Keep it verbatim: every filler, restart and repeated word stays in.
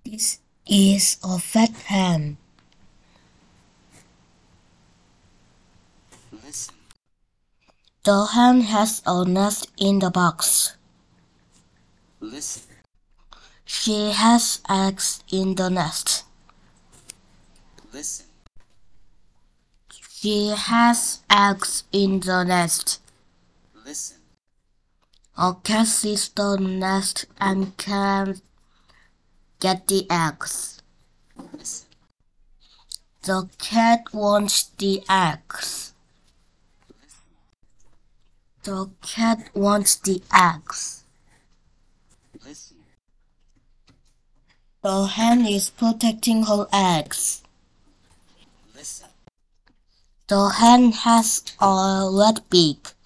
This is a fat hen. Listen. The hen has a nest in the box. Listen. She has eggs in the nest. Listen. She has eggs in the nest. Listen. A cat sees the nest and can get the eggs. Listen. The cat wants the eggs. The cat wants the eggs. Listen. The hen is protecting her eggs. Listen. The hen has a red beak.